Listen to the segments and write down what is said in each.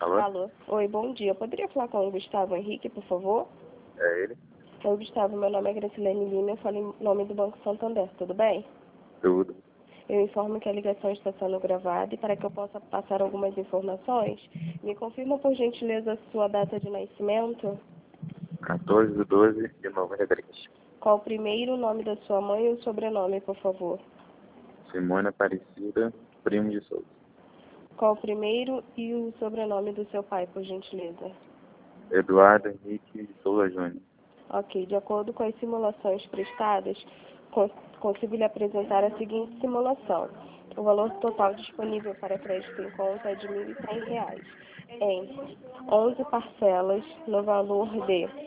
Alô? Alô. Oi, bom dia. Eu poderia falar com o Gustavo Henrique, por favor? É ele? Oi, Gustavo. Meu nome é Gracilene Lima. Eu falo em nome do Banco Santander. Tudo bem? Tudo. Eu informo que a ligação está sendo gravada e para que eu possa passar algumas informações, me confirma, por gentileza, a sua data de nascimento? 14/12/93. Qual o primeiro nome da sua mãe e o sobrenome, por favor? Simone Aparecida, primo de Souza. Qual o primeiro e o sobrenome do seu pai, por gentileza? Eduardo Henrique de Souza Júnior. Ok, de acordo com as simulações prestadas, consigo lhe apresentar a seguinte simulação. O valor total disponível para crédito em conta é de R$ 1.100, em 11 parcelas, no valor de R$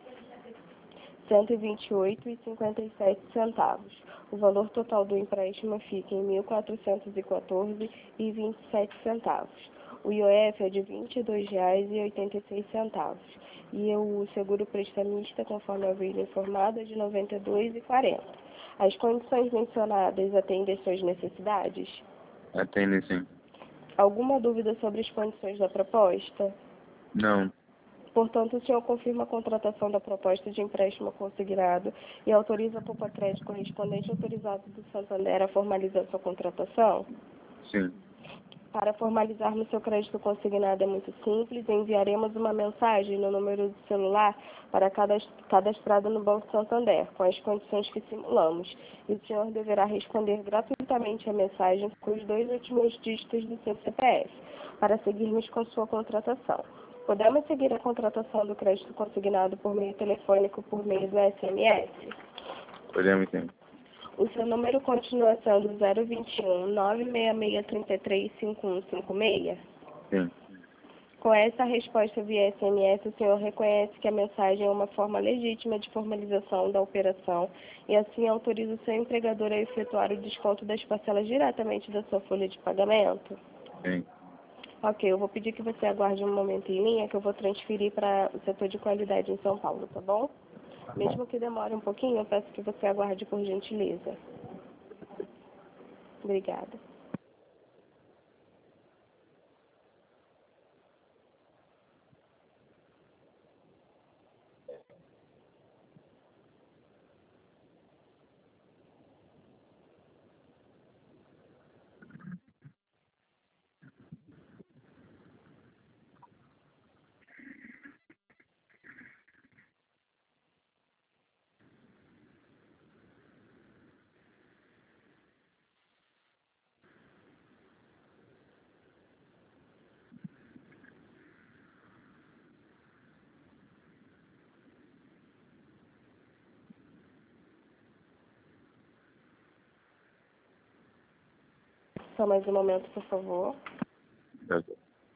128,57. O valor total do empréstimo fica em R$ 1.414,27. O IOF é de R$ 22,86. E o seguro prestamista, conforme havia informado, é de R$ 92,40. As condições mencionadas atendem às suas necessidades? Atende sim. Alguma dúvida sobre as condições da proposta? Não. Portanto, o senhor confirma a contratação da proposta de empréstimo consignado e autoriza a Poupa-Crédito correspondente autorizado do Santander a formalizar sua contratação? Sim. Para formalizarmos seu crédito consignado é muito simples. Enviaremos uma mensagem no número de celular para cadastrado no Banco Santander, com as condições que simulamos. E o senhor deverá responder gratuitamente a mensagem com os 2 últimos dígitos do seu CPF, para seguirmos com sua contratação. Podemos seguir a contratação do crédito consignado por meio telefônico por meio do SMS? Podemos sim. O seu número continua sendo 021 96633 5156? Sim. Com essa resposta via SMS, o senhor reconhece que a mensagem é uma forma legítima de formalização da operação e assim autoriza o seu empregador a efetuar o desconto das parcelas diretamente da sua folha de pagamento? Sim. Ok, eu vou pedir que você aguarde um momento em linha que eu vou transferir para o setor de qualidade em São Paulo, tá bom? Mesmo que demore um pouquinho, eu peço que você aguarde por gentileza. Obrigada. Só mais um momento, por favor. Ok.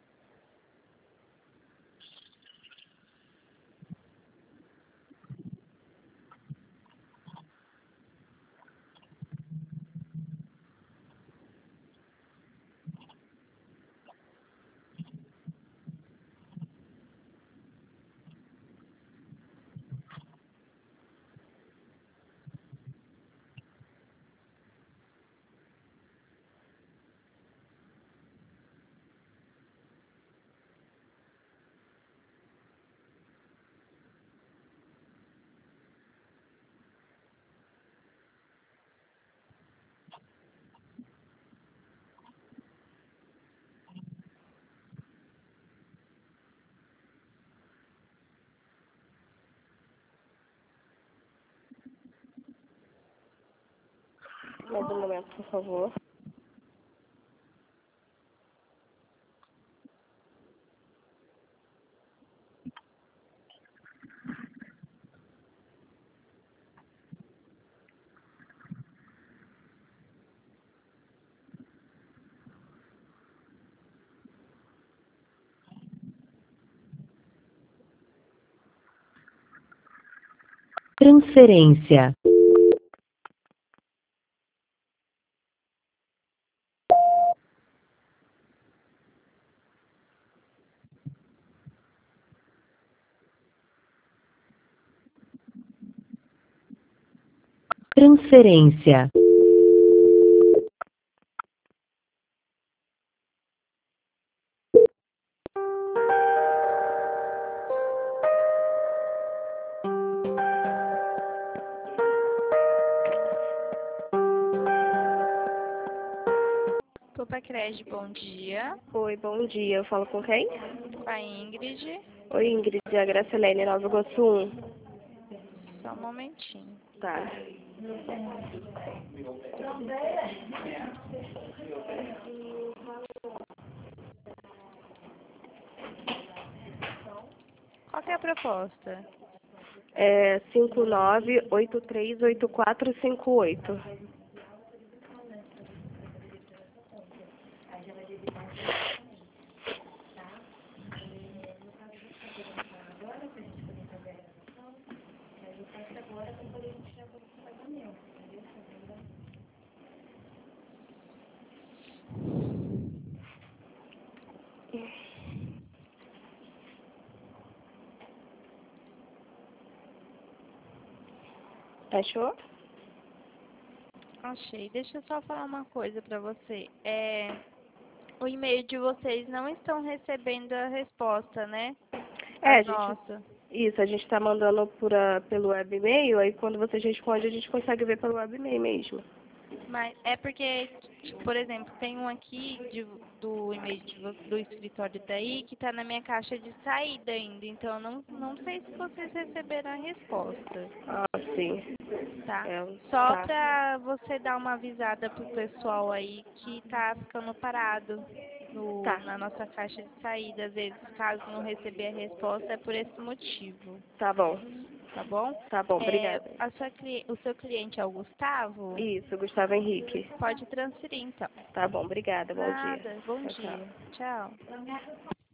Mais um momento, por favor. Transferência. Transferência. Cred, bom dia. Oi, bom dia. Eu falo com quem? Com a Ingrid. Oi, Ingrid, é a Gracilene, Nova Iguaçu 1. Só um momentinho. Tá. Qual que é a proposta? É 59838458. Achou? Achei. Deixa eu só falar uma coisa pra você. O e-mail de vocês não estão recebendo a resposta, né? É, As notas. a gente tá mandando pelo web e-mail, aí quando vocês respondem a gente consegue ver pelo web e-mail mesmo. Mas é porque, por exemplo, tem um aqui do e-mail do escritório daí que está na minha caixa de saída ainda. Então, eu não sei se vocês receberam a resposta, Ah, sim. tá? É, Só tá. para você dar uma avisada pro pessoal aí que tá ficando parado Tá. na nossa caixa de saída. Às vezes, caso não receber a resposta, é por esse motivo, Tá bom. tá bom? Tá bom, obrigada. O seu cliente é o Gustavo? Isso, Gustavo Henrique. Pode transferir, então. Tá bom, obrigada. Bom dia. Nada. Bom Tchau, dia. tchau. Tchau.